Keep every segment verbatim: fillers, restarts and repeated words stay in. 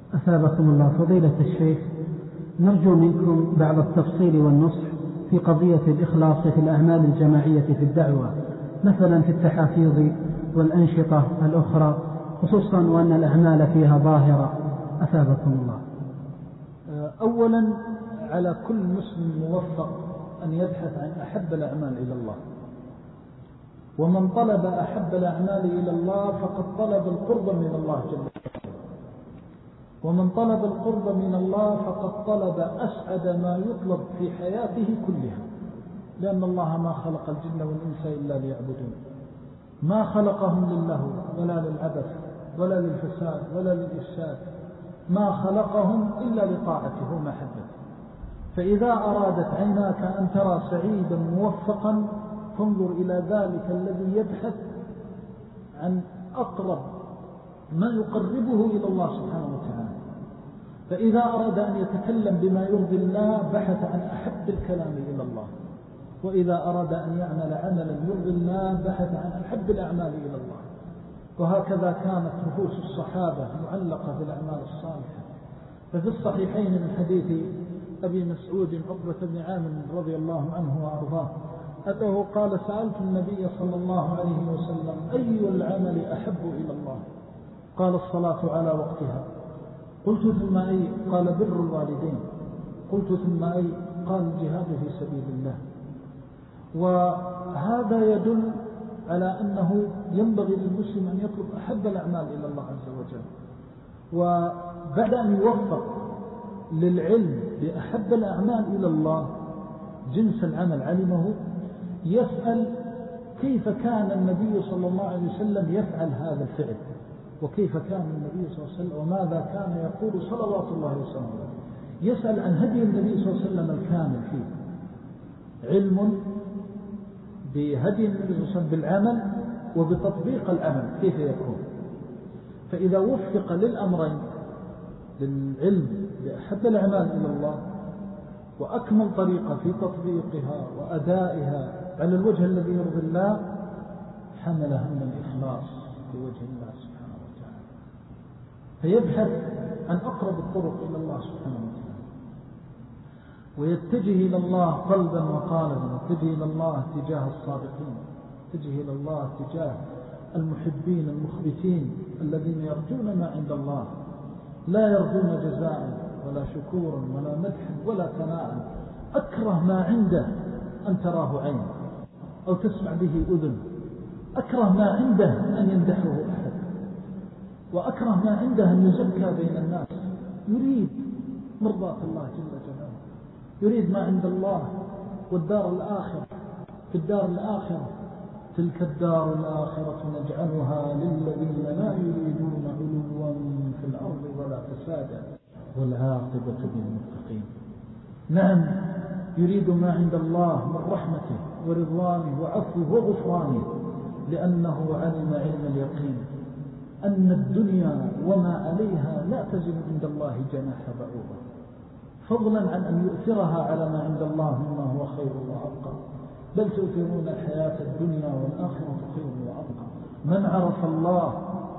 أثابكم الله فضيلة الشيخ، نرجو منكم بعض التفصيل والنصح في قضية الإخلاص في الأعمال الجماعية في الدعوة، مثلا في التحافيظ والأنشطة الأخرى، خصوصا وأن الأعمال فيها ظاهرة. أثابكم الله. أولا، على كل مسلم موفق أن يبحث عن أحب الأعمال إلى الله، ومن طلب أحب الأعمال إلى الله فقد طلب القرب من الله جل وعلا، ومن طلب القرب من الله فقد طلب أسعد ما يطلب في حياته كلها، لأن الله ما خلق الجن والإنس إلا ليعبدون، ما خلقهم لله ولا للعبث ولا للفساد ولا للإفساد، ما خلقهم إلا لطاعته ومحبته. فإذا أرادت عيناك أن ترى سعيدا موفقا فانظر إلى ذلك الذي يبحث عن أقرب ما يقربه إلى الله سبحانه وتعالى. فإذا أراد أن يتكلم بما يرضي الله بحث عن أحب الكلام إلى الله، وإذا أراد أن يعمل عملا يرضي الله بحث عن أحب الأعمال إلى الله. وهكذا كانت نفوس الصحابة معلقة بالأعمال الصالحة. ففي الصحيحين من حديث أبي مسعود عقبة بن عامر رضي الله عنه وأرضاه أنه قال: سألت النبي صلى الله عليه وسلم: أي العمل أحب إلى الله؟ قال: الصلاة على وقتها. قلت: ثم أي؟ قال: بر الوالدين. قلت: ثم أي؟ قال: الجهاد في سبيل الله. وهذا يدل على أنه ينبغي للمسلم أن يطلب أحب الأعمال إلى الله عز وجل، وبعد أن يوفق للعلم بأحب الأعمال إلى الله جنس العمل علمه، يسأل كيف كان النبي صلى الله عليه وسلم يفعل هذا الفعل، وكيف كان النبي صلى الله عليه وسلم وماذا كان يقول صلوات الله وسلم. يسأل عن هدي النبي صلى الله عليه وسلم الكامل فيه علم بهدي النبي صلى الله عليه وسلم بالعمل وبتطبيق العمل كيف يكون. فإذا وفق للأمرين، للعلم بأحب الأعمال إلى الله وأكمل طريقة في تطبيقها وأدائها على الوجه الذي يرضي الله، حمل هم الإخلاص في وجه الله سبحانه وتعالى، فيبحث عن أقرب الطرق إلى الله سبحانه وتعالى، ويتجه إلى الله قلبا وقالبا، يتجه إلى الله تجاه الصادقين، يتجه إلى الله تجاه المحبين المخبتين الذين يرجون ما عند الله، لا يرجون جزاء ولا شكورا ولا مدحا ولا ثناء. أكره ما عنده أن تراه عين أو تسمع به أذن، أكره ما عنده أن يمدحه أحد، وأكره ما عنده أن يزكى بين الناس. يريد مرضاة الله جل جلاله، يريد ما عند الله والدار الآخرة. في الدار الآخرة: تلك الدار الآخرة نجعلها للذين لا يريدون علوا في الأرض ولا فسادا والعاقبة للمتقين. نعم، يريد ما عند الله من رحمته ورضوانه وعفوه وغفرانه، لأنه علم علم اليقين أن الدنيا وما عليها لا تزن عند الله جناح بعوضة، فضلا عن أن يؤثرها على ما عند الله مما هو خير وأبقى، بل تؤثرون الحياة الدنيا والآخرة خير وأبقى. من عرف الله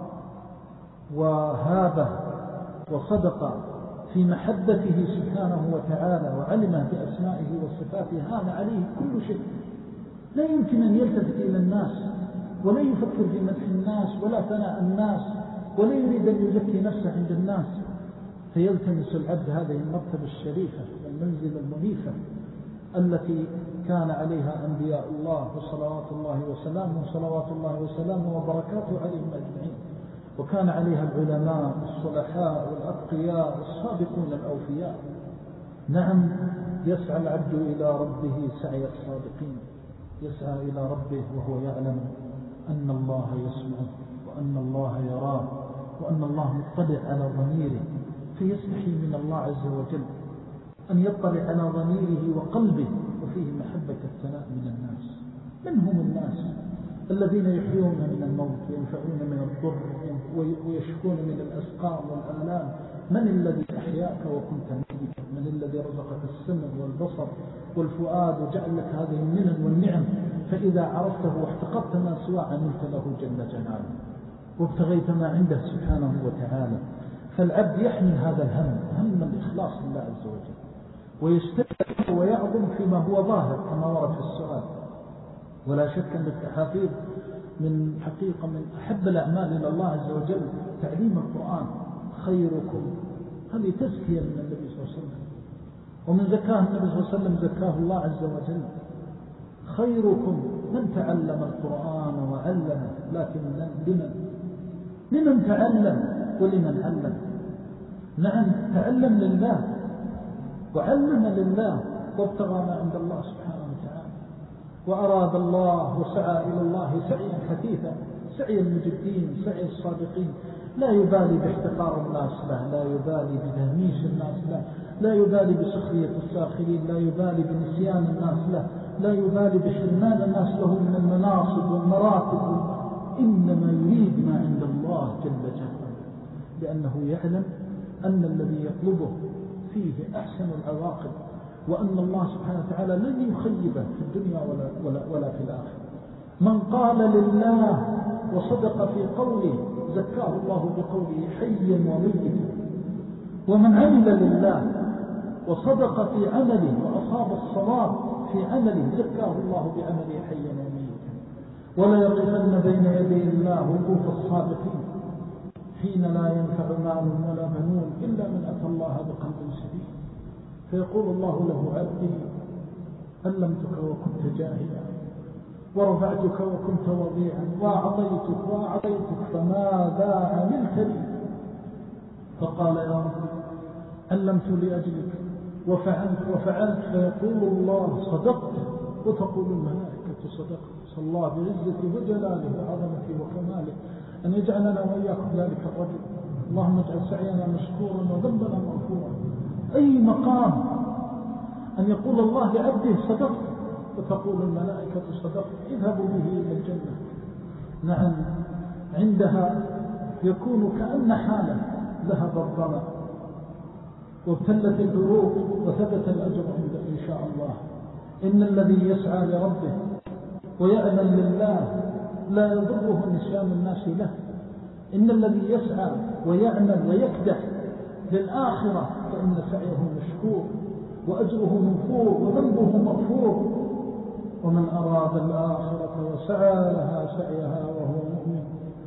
وهابه وصدق في محبته سبحانه وتعالى وعلمه بأسمائه وصفاته هان عليه كل شيء. لا يمكن أن يلتفت إلى الناس ولا يفكر في مدح الناس ولا ثناء الناس ولا يريد أن يزكي نفسه عند الناس، فيلتمس العبد هذه المرتبة الشريفة والمنزلة المنيفة التي كان عليها أنبياء الله وصلوات الله وسلامه صلوات الله وسلامه وبركاته عليهم أجمعين، وكان عليها العلماء الصلحاء والأتقياء والصادقون الأوفياء. نعم، يسعى العبد إلى ربه سعي الصادقين، يسعى إلى ربه وهو يعلم أن الله يسمعه وأن الله يراه وأن الله مطلع على ضميره، فيستحي من الله عز وجل أن يطلع على ضميره وقلبه وفيه محبة الثناء من الناس. من هم الناس الذين يحيون من الموت وينفعون من الضر ويشكون من الأسقام والآلام؟ من الذي أحياك وكنت ميتا؟ من الذي رزقك السمع والبصر والفؤاد وجعل لك هذه المنن والنعم؟ فإذا عرفته واحتقرت ما سوى عملت له جل جلاله وابتغيت ما عنده سبحانه وتعالى. فالعبد يحمل هذا الهم، هم الإخلاص لله عز وجل، ويستدعي ويعظم فيما هو ظاهر كما ورد في السؤال. ولا شك أن التحافيظ من حقيقة من أحب الأعمال إلى الله عز وجل تعليم القرآن. خيركم، هذه تزكية من النبي صلى الله عليه وسلم، ومن زكاه النبي صلى الله عليه وسلم زكاه الله عز وجل. خيركم من تعلم القرآن وعلمه. لكن لمن لمن تعلم ولمن علم. نعم، تعلم لله وعلم لله وابتغى ما عند الله سبحانه وتعالى، وأراد الله وسعى إلى الله سعيا حثيثا، سعي المجدين، سعي الصادقين، لا يبالي باحتقار الناس له، لا يبالي بتهميش الناس له، لا يبالي بسخرية الساخرين، لا يبالي بنسيان الناس له، لا يبالي بحرمان الناس له من المناصب والمراتب، إنما يريد ما عند الله جل جلاله، لأنه يعلم أن الذي يطلبه فيه أحسن العواقب، وأن الله سبحانه وتعالى لن يخيبه في الدنيا ولا, ولا, ولا في الآخرة. من قال لله وصدق في قوله زكاه الله بقوله حيا وميتا، ومن عمل لله وصدق في عمله وأصاب الصواب في عمله زكاه الله بعمله حيا وميتا. ولا يقفن بين يدي الله وقوف الصادقين حين لا ينفع مال ولا بنون إلا من أتى الله بقلب سليم، فيقول الله له عبدي علمتك وكنت جاهلا، ورفعتك وكنت وضيعا، وأعطيتك وأعطيتك فماذا عملت لي؟ فقال يا رب علمت لأجلك وفعلت وفعلت، فيقول الله صدقت، وتقول الملائكة صدقت. صلى الله بعزته وجلاله وعظمته وكماله أن يجعلنا وإياكم ذلك الرجل. اللهم اجعل سعينا مشكورا وذنبنا مغفورا. أي مقام أن يقول الله لعبده صدقت، وتقول الملائكة صدقت، اذهبوا به إلى الجنة. نعم، عندها يكون كأن حاله ذهب الظمأ وابتلت الدروب وثبت الأجر عند إن شاء الله. إن الذي يسعى لربه ويعمل لله لا يضره نسيان الناس له. إن الذي يسعى ويعمل ويكدح للآخرة فإن سعيه مشكور وأجره مغفور وذنبه مغفور. ومن أراد الآخرة وسعى لها سعيها وهو مؤمن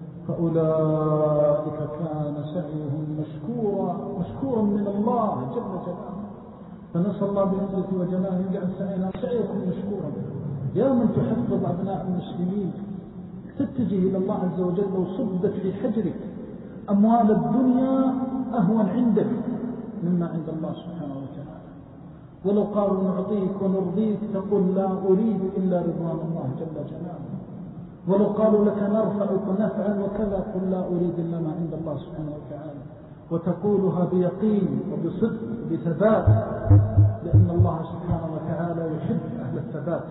فأولئك كان سعيهم مشكورا مشكورا من الله جل جلاله. فنسأل الله بعزته وجلاله أن يجعل سعينا سعيكم مشكورا. يا من تحفظ أبناء المسلمين تتجه إلى الله عز وجل لو صبت في حجرك أموال الدنيا أهون عندك مما عند الله سبحانه وتعالى. ولو قالوا نعطيك ونرضيك تقول لا أريد إلا رضوان الله جل جلاله. ولو قالوا لك نرفعك ونفعل وكذا قل لا أريد إلا ما عند الله سبحانه وتعالى. وتقولها بيقين وبصدق وبثبات، لأن الله سبحانه وتعالى يحب أهل الثبات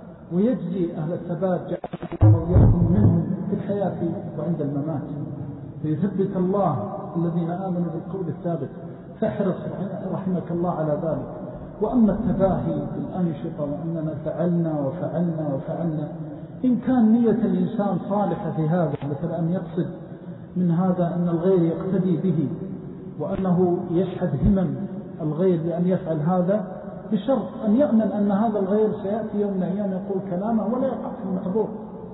ويجزي أهل الثبات جعله ويحكم منهم في الحياة وعند الممات. فيثبت الله الذين آمنوا بالقول الثابت، فاحرص رحمك الله على ذلك. وأما التباهي بالأنشطة وأننا فعلنا وفعلنا وفعلنا، إن كان نية الإنسان صالحة في هذا، مثل أن يقصد من هذا أن الغير يقتدي به وأنه يشهد همم الغير بأن يفعل هذا، بشرط أن يأمن أن هذا الغير سيأتي يوم من الأيام يقول كلامه ولا يقع في المحظور،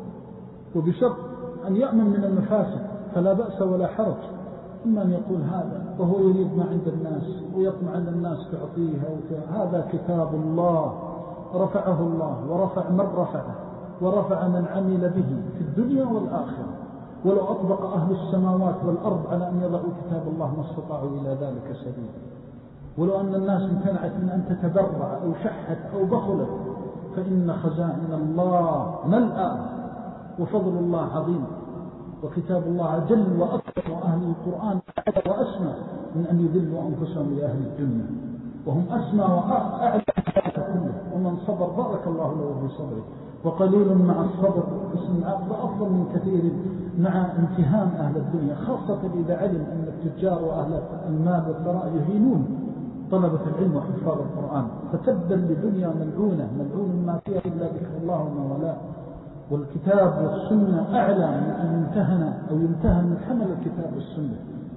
وبشرط أن يأمن من المفاسد فلا بأس ولا حرج. إما أن يقول هذا وهو يريد ما عند الناس ويطمع أن الناس تعطيها، هذا كتاب الله رفعه الله ورفع من رفعه ورفع من عمل به في الدنيا والآخرة. ولو أطبق أهل السماوات والأرض على أن يضعوا كتاب الله ما استطاعوا إلى ذلك سبيلا. ولو أن الناس امتنعت من أن تتبرع أو شحت أو بخلت، فإن خزائن الله ملأى وفضل الله عظيم، وكتاب الله جل وأكبر، وأهل القرآن وأسمى من أن يذلوا أنفسهم لأهل الدنيا، وهم أسمى وأعلى كله. ومن صبر بارك الله له في صبره، وقليل مع الصبر اسم العقل أفضل من كثير مع امتهان أهل الدنيا، خاصة إذا علم أن التجار وأهل المال والثراء يهينون طلبة العلم وحفاظ القرآن، فتبا لدنيا ملعونة ملعون ما فيها إلا ذكر الله وما ولا. والكتاب والسنة أعلى من أن يمتهن أو يمتهن من حمل الكتاب والسنة،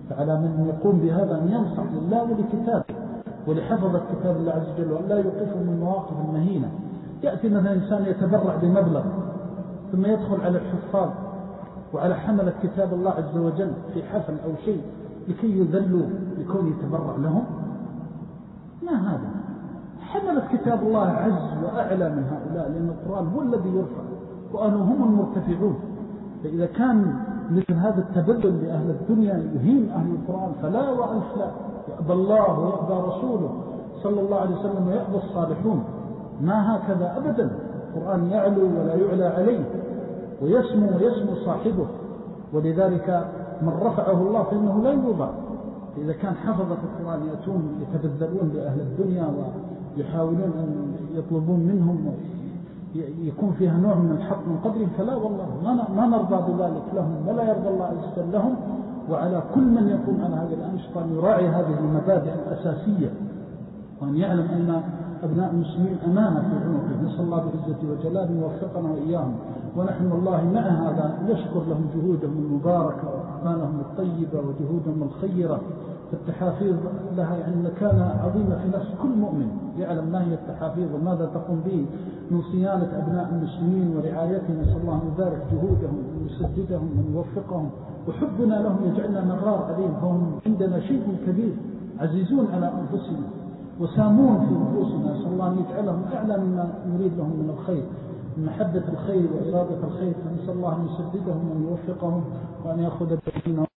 فعلى من يقوم بهذا أن ينصح لله ولكتابه ولحفظة كتاب الله عز وجل، وأن لا يوقفه من المواقف المهينة. يأتي مثلا إنسان يتبرع بمبلغ ثم يدخل على الحفاظ وعلى حملة كتاب الله عز وجل في حفل أو شيء لكي يذلوا لكون يتبرع لهم. ما هذا؟ حملة كتاب الله عز وأعلى من هؤلاء، لأن القرآن هو الذي يرفع وأنه هم المرتفعون. فإذا كان مثل هذا التبذل لأهل الدنيا يهين أهل القرآن فلا وألف لا، يأبى الله ويأبى رسوله صلى الله عليه وسلم ويأبى الصالحون. ما هكذا أبدا. القرآن يعلو ولا يعلى عليه ويسمو ويسمو صاحبه، ولذلك من رفعه الله فإنه لا يوضع. إذا كان حفظة القرآن يأتون يتبذلون لأهل الدنيا ويحاولون أن يطلبون منهم يكون فيها نوع من الحق من قدرهم، فلا والله ما نرضى بذلك لهم ولا يرضى الله عز وجل لهم. وعلى كل من يقوم على هذه الأنشطة أن يراعي هذه المبادئ الأساسية، وأن يعلم أن أبناء المسلمين أمانة في عنقه. نسأل الله بعزة وجلاله يوفقنا وإياهم، ونحن والله مع هذا نشكر لهم جهودهم المباركة وأعمالهم الطيبة وجهودهم الخيرة. فالتحافيظ لها يعني مكانة عظيمة في نفس كل مؤمن يعلم ما هي التحافيظ وماذا تقوم به من صيانة أبناء المسلمين ورعايتهم. نسأل الله أن يبارك جهودهم وأن يسددهم وأن يوفقهم، وحبنا لهم يجعلنا نغار عليهم، فهم عندنا شيء كبير، عزيزون على أنفسنا وسامون في نفوسنا. نسأل الله أن يجعلهم أعلى مما نريد لهم من الخير، من محبة الخير وإرادة الخير. فنسأل الله أن يسددهم وأن يوفقهم وأن يأخذ بهم